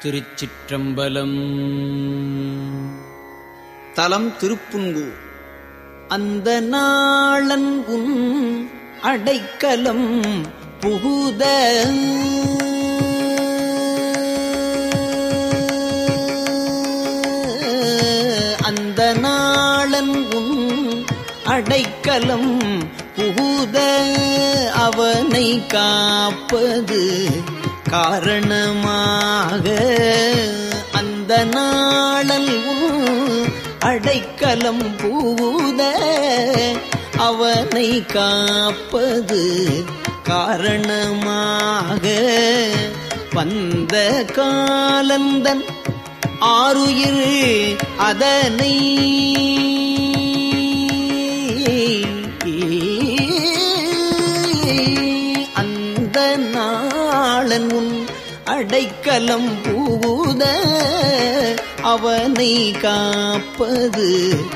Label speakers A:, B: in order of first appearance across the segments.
A: திருச்சிற்றம்பலம். தலம் திருப்புன்கூர். அந்த நாளன் உன் அடைக்கலம் புகுத அந்த நாளன் உன் அடைக்கலம் புகுத அவனை காப்பது காரணமாக. அந்த நாளன் உன் அடைக்கலம் புகுத அவனை காப்பது காரணமாக. வந்த காலந்தன் ஆருயிர் அதனை அந்த நாளன் உன் அடைக்கலம் புகுத அவனை காப்பது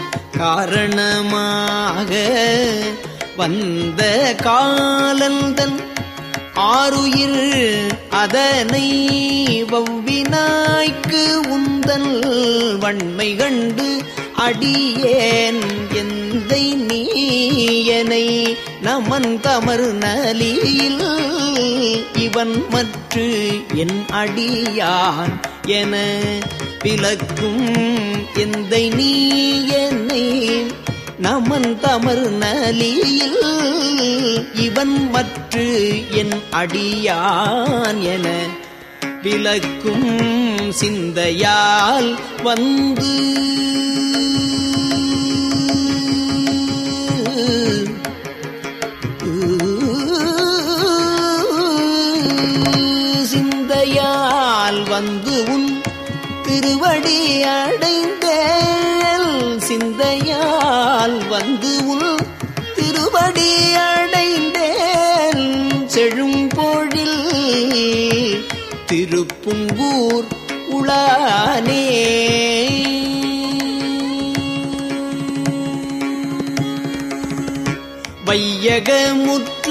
A: காரணமாக. வந்த காலந்தன் ஆருயிர் அதனை வவ்வினாய்க்கு உந்தன் வன்மை கண்டு அடியேன் எந்தை நீயனை நமன் தமர் நலியில் இவன் மற்று என் அடியான் என விலக்கும் எந்தை நீயனை நமன் தமர் நலியில் இவன் மற்று என் அடியான் என விலக்கும் சிந்தையால் வந்து சிந்தையால் வந்து உன் திருவடி அடைந்தேல் சிந்தையால் வந்து உன் திருவடி அடைந்தேல் செழும்பொழில் திருப்புன்கூர் உளானே. வையகமுற்று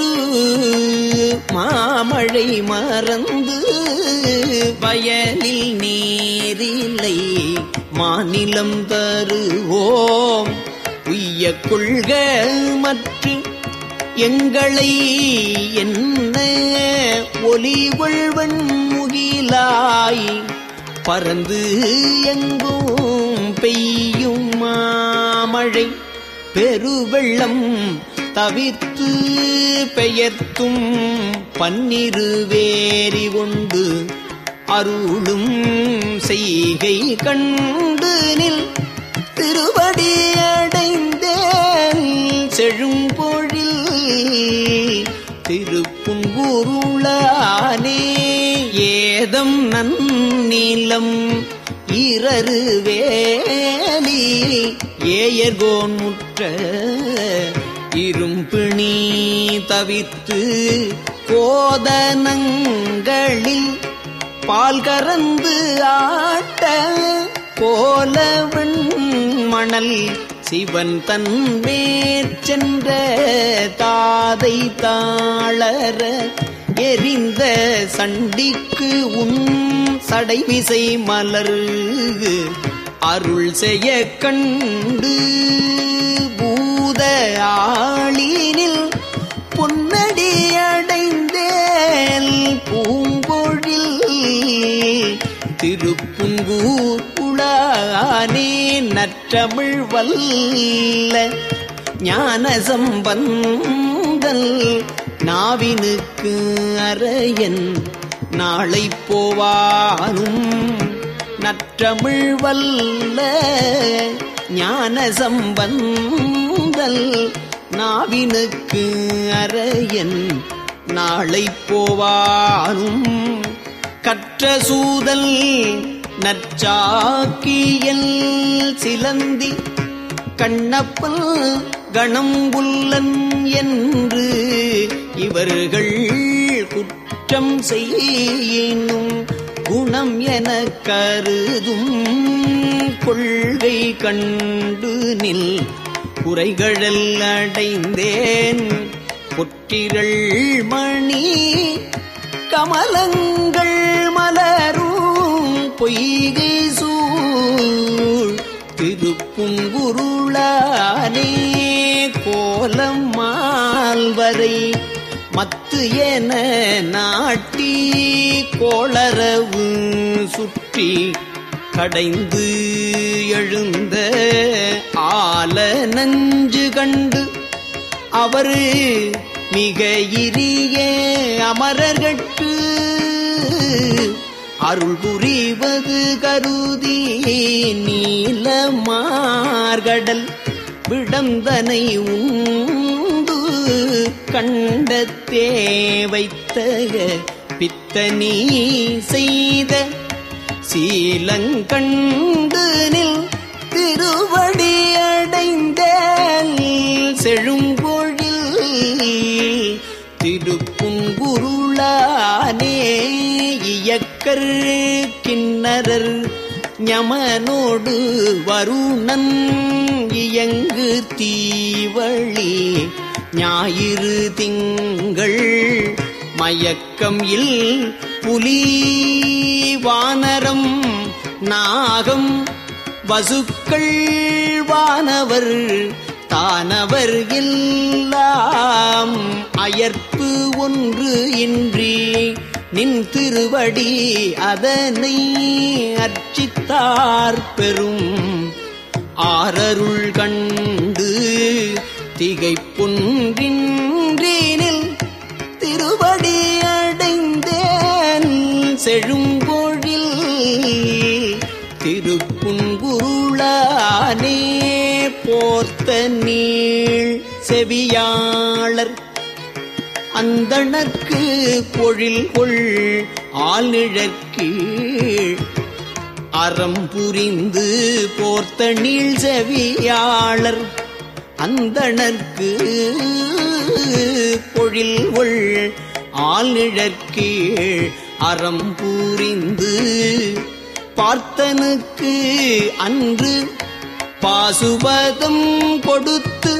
A: மாமழை மறந்து வயலில் நீரில்லை மாநிலம் தருவோம் உய்ய கொள்க மற்று எங்களை என்ன ஒலிவள்வன் முகிலாய் பறந்து எங்கும் பெய்யும் மாமழை பெருவெள்ளம் தவிர்த்து பெயர்த்தும் பன்னிரு வேரி கொண்டு அருளும் செய்கை கண்டு நில் திருவடி அடைந்தேன் செழும்பொழில் திருப்புன்கூருளானே. ஏதம் நன்னிலம் இரறு வேலி ஏயர்கோன் முற்ற இரும்பிணி தவித்து கோதனங்களில் பால் கறந்து ஆட்ட கோலவன் மணல் சிவன் தன் மேற்சென்ற தாதை தாளர எரிந்த சண்டிக்கு உன் சடைவிசை மலர் அருள் செய்ய கண்டு பூத ஆளினில் பொன்னடி அடைந்தேல் பூம்பொழில் திருப்புன்கூர் உளானே. நற்றமிழ் வல்ல ஞான சம்பந்தல் நாவினுக்கு அரையன் நாளை போவானும் நற்றமிழ் வல்ல ஞான சம்பந்தல் நாவினுக்கு அரையன் நாளை போவானும் கற்ற சூதல் நற்சாக்கியல் சிலந்தி கண்ணப்பல் கணம்புல்லன் என்று இவர்கள் குற்றம் செய்யினும் குணம் என கருதும் கொள்கை கண்டு நில் குறைகழல் அடைந்தேன் பொற்றிரள் மணி கமலங்கள் மலரும் பொய்கை சூழ் திருப்புங்குருளானே கோலம் மால்வரை மத்து என நாட்டி கோளரவு சுற்றி கடைந்து எழுந்த ஆல நஞ்சு கண்டு அவர் மிக இரிய அமரர்கட்கு அருள் புரிவது கருதி நீலமார்கடல் விடந்தனை உண்டு கண்டத்தே வைத்த பித்தனி செய்த சீலங்கண்டு நில் திருவடி அடைந்த செழும்பொழில் திருப்புங்குருளானே இயக்கர் கிண்ணரர் ஞமனோடு வருணன் இயங்கு தீவழி ஞாயிறு திங்கள் மயக்கம் இல் புலி வானரம் நாகம் வசுக்கள் வானவர் தானவர் எல்லாம் அயர்ப்பு ஒன்று இன்றி நின் திருவடி அதனை அர்ச்சித்தார் பெரும் ஆரருள் கண்டு திகைப்புன்றின்றீனில் திருவடி அடைந்தேன் செழும்பொழில் திருப்புங்குருளானே போர்த்த நீள் செவியாளர் அந்தணர்க்கு பொழில் கொள் ஆழ்நிழற்கீழ் அறம் புரிந்து போர்த்த நீள் செவியாளர் அந்தணர்க்கு பொழில் கொள் ஆழ்நிழற்கீழ் அறம் புரிந்து பார்த்தனுக்கு அன்று பாசுபதம் கொடுத்து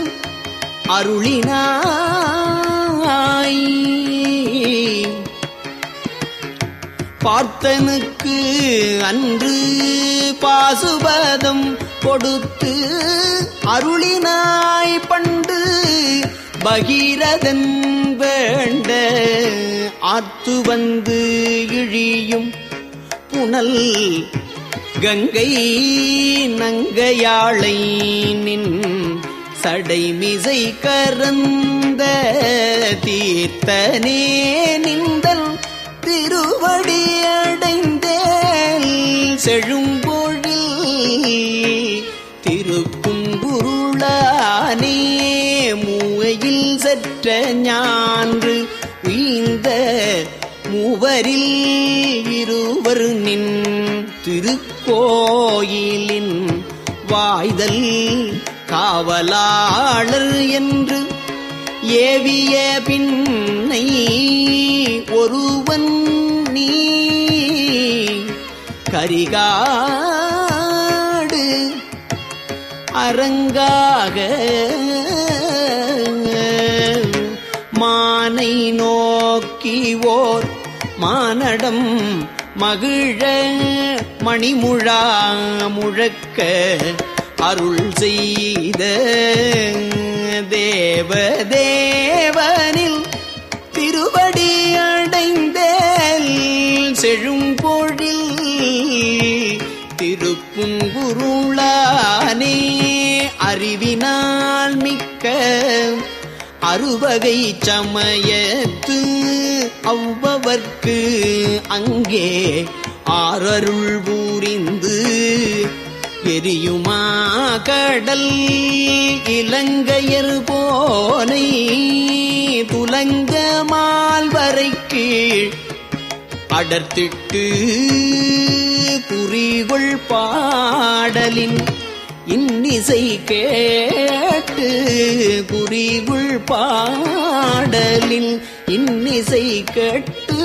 A: அருளினாய் பார்த்தனுக்கு அன்று பாசுபதம் கொடுத்து அருளினாய் பண்டு பகீரதன் வேண்ட ஆத்து வந்து இழியும் புனல் கங்கை நங்கையாளை நின் சடைமிசை கரந்த தீர்த்தனே நிந்தல் திருவடி அடைந்தேல் செழும்பொழில் திருப்புங்குருளானே மூவையில் சற்ற ஞான்று உய்ந்த மூவரில் இருவர் நின் திருக்கோயிலின் வாய்தல் காவலாளர் என்று ஏவிய பின்னை ஒருவன் நீ கரிகாடு அரங்காக மானை நோக்கிவோர் மானடம் மகிழ மணிமுழா முழக்க அருள் செய்த தேவதேவனில் திருவடி அடைந்தேல் செழும்பொழில் திருப்புங்குருளானே அறிவினால் மிக்க அறுவகை சமயத்து அவ்வவர்க்கு அங்கே ஆரருள் புரிந்து எரியுமா கடல் இலங்கையர் போனை துலங்க மால்வரை கீழ் அடர்த்திட்டு குறிகொள் பாடலின் இன்னிசை கேட்டு குறிகுள் பாடலின் இன்னிசை கேட்டு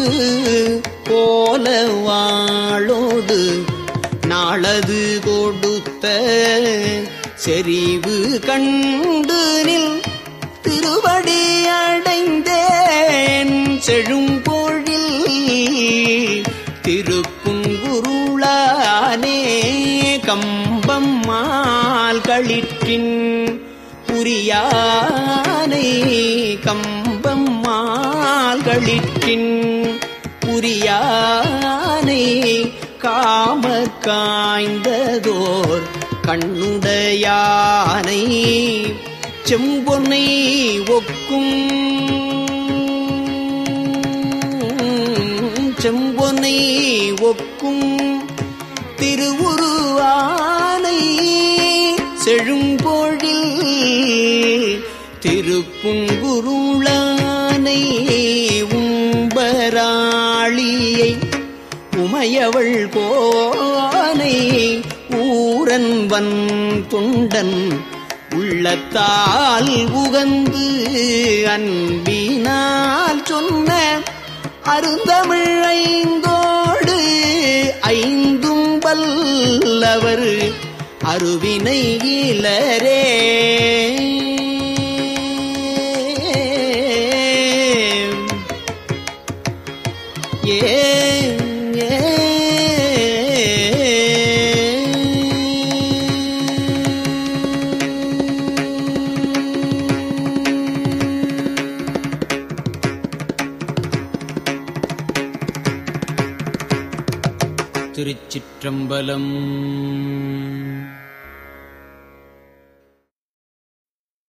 A: போல வாளோடு நாளது கொடுத்த செறிவு கண்டு நில் திருவடி அடைந்தேன் செழும்பொழில் திருப்புங்குருளானே மால்களிற்றின் புரியானை கம்பம் மால்களிற்றின் புரியானை காமற் காய்ந்ததோர் கண்ணுடையானை செம்பொன்னை ஒக்கும் செம்பொன்னை ஒக்கும் திருவுருவானை செழும்பொழில் திருப்புங்குருளானை உம்பராளியை உமையவள் கோனை ஊரன்வன் தொண்டன் உள்ளத்தால் உகந்து அன்பினால் சொன்ன அருந்தமிழ் ஐந்தோடு ஐந்தும் வல்லவர் அருவினை இலரே. திருச்சிற்றம்பலம்.